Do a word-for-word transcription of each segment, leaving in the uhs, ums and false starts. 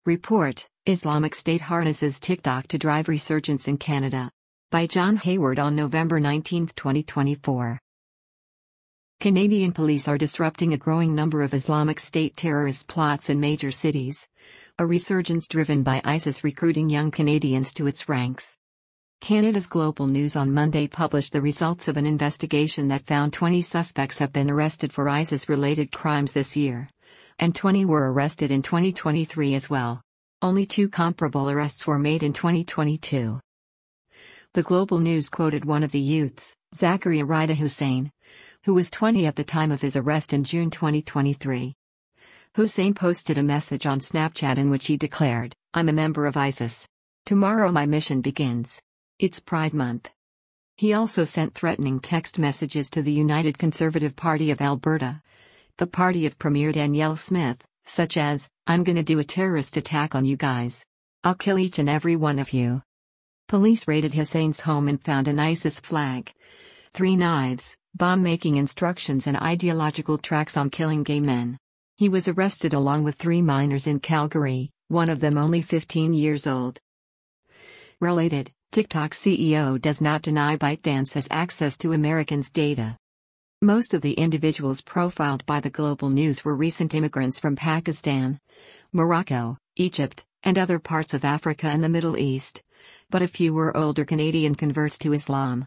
Report: Islamic State harnesses TikTok to drive resurgence in Canada. By John Hayward on November nineteenth, twenty twenty-four. Canadian police are disrupting a growing number of Islamic State terrorist plots in major cities. A resurgence driven by ISIS recruiting young Canadians to its ranks. Canada's Global News on Monday published the results of an investigation that found twenty suspects have been arrested for ISIS-related crimes this year. And twenty were arrested in twenty twenty-three as well. Only two comparable arrests were made in twenty twenty-two. The Global News quoted one of the youths, Zakaria Rida Hussein, who was twenty at the time of his arrest in June twenty twenty-three. Hussein posted a message on Snapchat in which he declared, "I'm a member of ISIS. Tomorrow my mission begins. It's Pride Month." He also sent threatening text messages to the United Conservative Party of Alberta, the party of Premier Danielle Smith, such as, "I'm gonna do a terrorist attack on you guys. I'll kill each and every one of you." Police raided Hussein's home and found an ISIS flag, three knives, bomb-making instructions and ideological tracts on killing gay men. He was arrested along with three minors in Calgary, one of them only fifteen years old. Related, TikTok C E O does not deny ByteDance has access to Americans' data. Most of the individuals profiled by the Global News were recent immigrants from Pakistan, Morocco, Egypt, and other parts of Africa and the Middle East, but a few were older Canadian converts to Islam.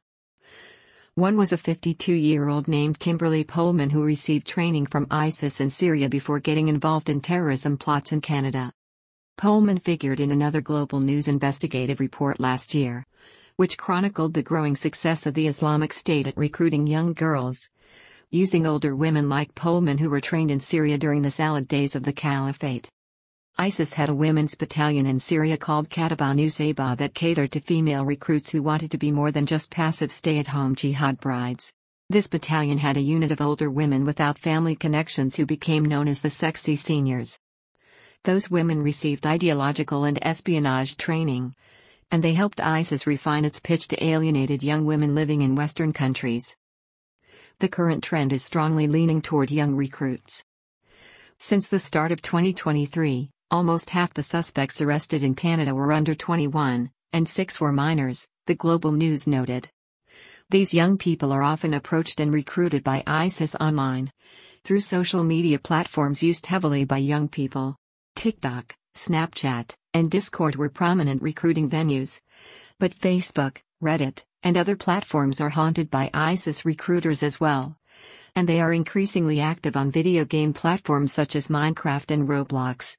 One was a fifty-two-year-old named Kimberly Pullman who received training from ISIS in Syria before getting involved in terrorism plots in Canada. Pullman figured in another Global News investigative report last year, which chronicled the growing success of the Islamic State at recruiting young girls, using older women like Pullman who were trained in Syria during the salad days of the Caliphate. ISIS had a women's battalion in Syria called Kataba Nusayba that catered to female recruits who wanted to be more than just passive stay-at-home jihad brides. This battalion had a unit of older women without family connections who became known as the Sexy Seniors. Those women received ideological and espionage training, and they helped ISIS refine its pitch to alienated young women living in Western countries. The current trend is strongly leaning toward young recruits. Since the start of twenty twenty-three, almost half the suspects arrested in Canada were under twenty-one, and six were minors, the Global News noted. These young people are often approached and recruited by ISIS online, through social media platforms used heavily by young people. TikTok, Snapchat, and Discord were prominent recruiting venues. But Facebook, Reddit, and other platforms are haunted by ISIS recruiters as well. And they are increasingly active on video game platforms such as Minecraft and Roblox.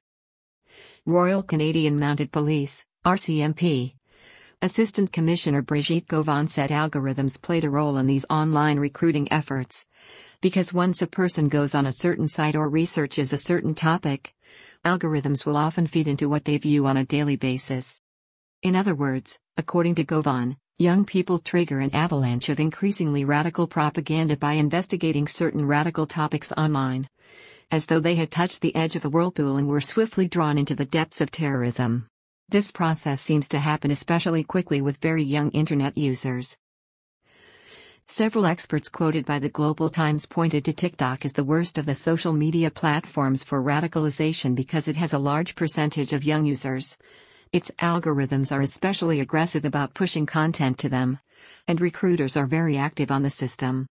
Royal Canadian Mounted Police, R C M P. Assistant Commissioner Brigitte Gauvin said algorithms played a role in these online recruiting efforts. Because once a person goes on a certain site or researches a certain topic, algorithms will often feed into what they view on a daily basis. In other words, according to Gauvin, young people trigger an avalanche of increasingly radical propaganda by investigating certain radical topics online, as though they had touched the edge of a whirlpool and were swiftly drawn into the depths of terrorism. This process seems to happen especially quickly with very young internet users. Several experts quoted by the Global Times pointed to TikTok as the worst of the social media platforms for radicalization because it has a large percentage of young users. Its algorithms are especially aggressive about pushing content to them, and recruiters are very active on the system.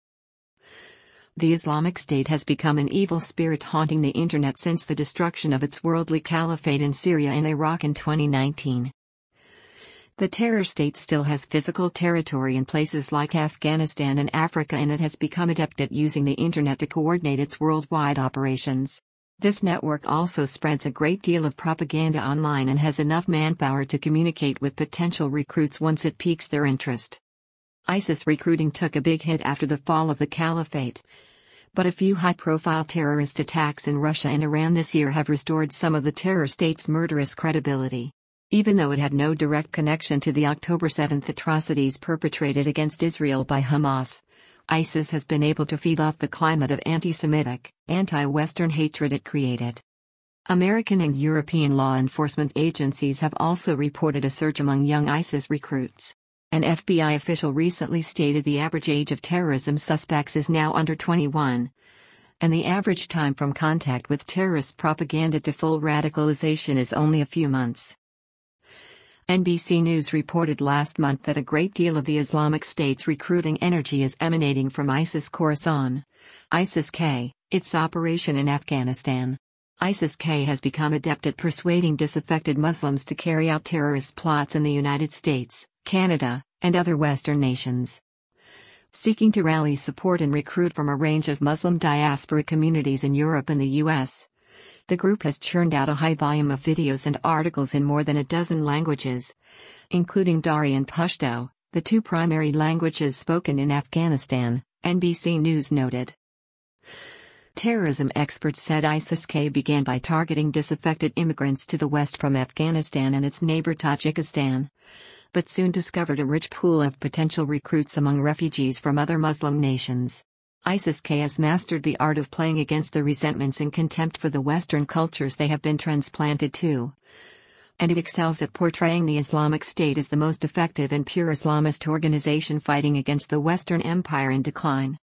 The Islamic State has become an evil spirit haunting the internet since the destruction of its worldly caliphate in Syria and Iraq in twenty nineteen. The terror state still has physical territory in places like Afghanistan and Africa, and it has become adept at using the internet to coordinate its worldwide operations. This network also spreads a great deal of propaganda online and has enough manpower to communicate with potential recruits once it piques their interest. ISIS recruiting took a big hit after the fall of the caliphate, but a few high-profile terrorist attacks in Russia and Iran this year have restored some of the terror state's murderous credibility. Even though it had no direct connection to the October seventh atrocities perpetrated against Israel by Hamas, ISIS has been able to feed off the climate of anti-Semitic, anti-Western hatred it created. American and European law enforcement agencies have also reported a surge among young ISIS recruits. An F B I official recently stated the average age of terrorism suspects is now under twenty-one, and the average time from contact with terrorist propaganda to full radicalization is only a few months. N B C News reported last month that a great deal of the Islamic State's recruiting energy is emanating from ISIS Khorasan, ISIS-K, its operation in Afghanistan. ISIS-K has become adept at persuading disaffected Muslims to carry out terrorist plots in the United States, Canada, and other Western nations. Seeking to rally support and recruit from a range of Muslim diaspora communities in Europe and the U S, the group has churned out a high volume of videos and articles in more than a dozen languages, including Dari and Pashto, the two primary languages spoken in Afghanistan, N B C News noted. Terrorism experts said ISIS-K began by targeting disaffected immigrants to the west from Afghanistan and its neighbor Tajikistan, but soon discovered a rich pool of potential recruits among refugees from other Muslim nations. ISIS-K has mastered the art of playing against the resentments and contempt for the Western cultures they have been transplanted to, and it excels at portraying the Islamic State as the most effective and pure Islamist organization fighting against the Western Empire in decline.